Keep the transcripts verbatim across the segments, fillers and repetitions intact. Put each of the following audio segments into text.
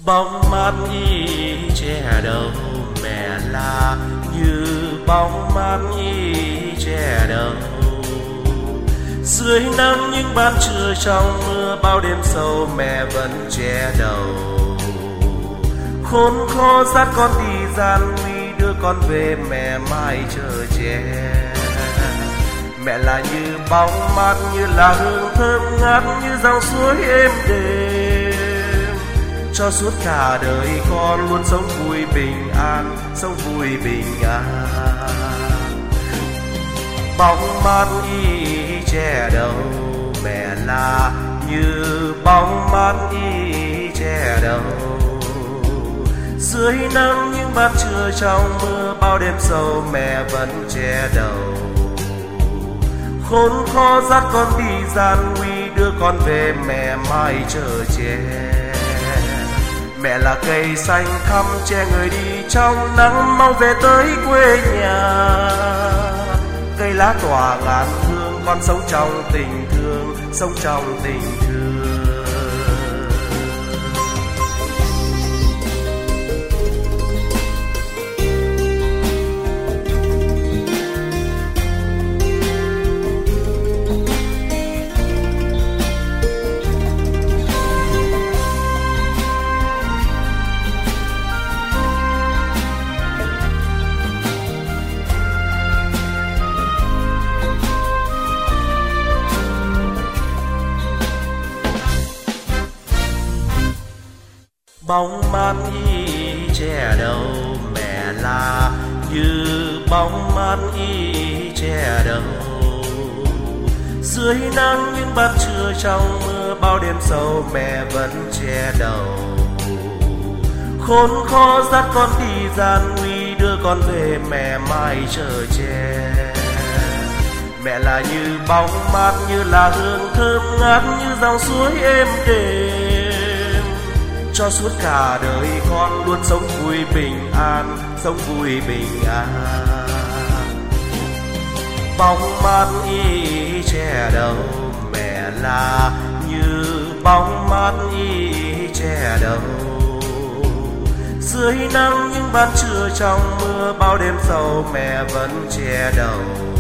Bóng mát y che đầu mẹ là như bóng mát y che đầu. Dưới nắng những ban trưa trong mưa, bao đêm sâu mẹ vẫn che đầu. Khốn khó dắt con đi gian nguy, đưa con về mẹ mãi chờ che. Mẹ là như bóng mát, như là hương thơm ngát, như dòng suối êm đềm, cho suốt cả đời con luôn sống vui bình an, sống vui bình an. Bóng mát y che đầu mẹ là như bóng mát y che đầu. Dưới nắng những ban trưa trong mưa, bao đêm sâu mẹ vẫn che đầu. Khốn khó dắt con đi gian nguy, đưa con về mẹ mãi chờ che. Mẹ là cây xanh thắm che người đi trong nắng, mau về tới quê nhà. Cây lá tỏa ngàn hương, con sống trong tình thương, sống trong tình thương. Bóng mát y che đầu mẹ là như bóng mát y che đầu. Dưới nắng những ban trưa trong mưa, bao đêm sâu mẹ vẫn che đầu. Khốn khó dắt con đi gian nguy, đưa con về mẹ mãi chờ che. Mẹ là như bóng mát, như là hương thơm ngát, như dòng suối êm đềm, cho suốt cả đời con luôn sống vui bình an, sống vui bình an. Bóng mát y che đầu mẹ là như bóng mát y che đầu. Dưới nắng những ban trưa trong mưa, bao đêm sâu mẹ vẫn che đầu.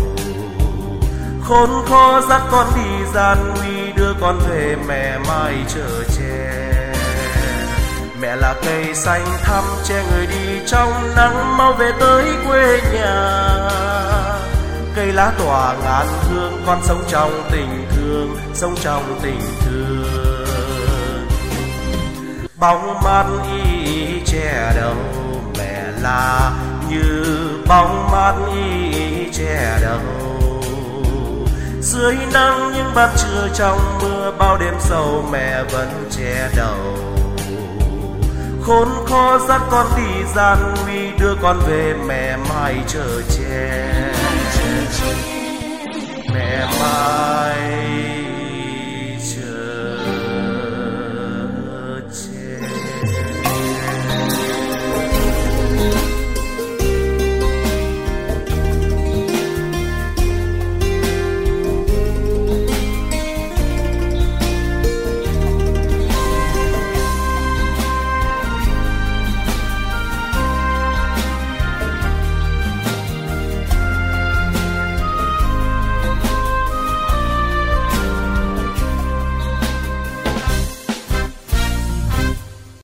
Khốn khó dắt con đi gian nguy, đưa con về mẹ mãi chờ che. Mẹ là cây xanh thắm che người đi trong nắng, mau về tới quê nhà. Cây lá tỏa ngàn hương, con sống trong tình thương, sống trong tình thương. Bóng mát y che đầu mẹ là như bóng mát y che đầu. Dưới nắng những ban trưa trong mưa, bao đêm sâu mẹ vẫn che đầu. Khốn khó dắt con đi gian nguy, đưa con về mẹ mãi chờ che. Mẹ mãi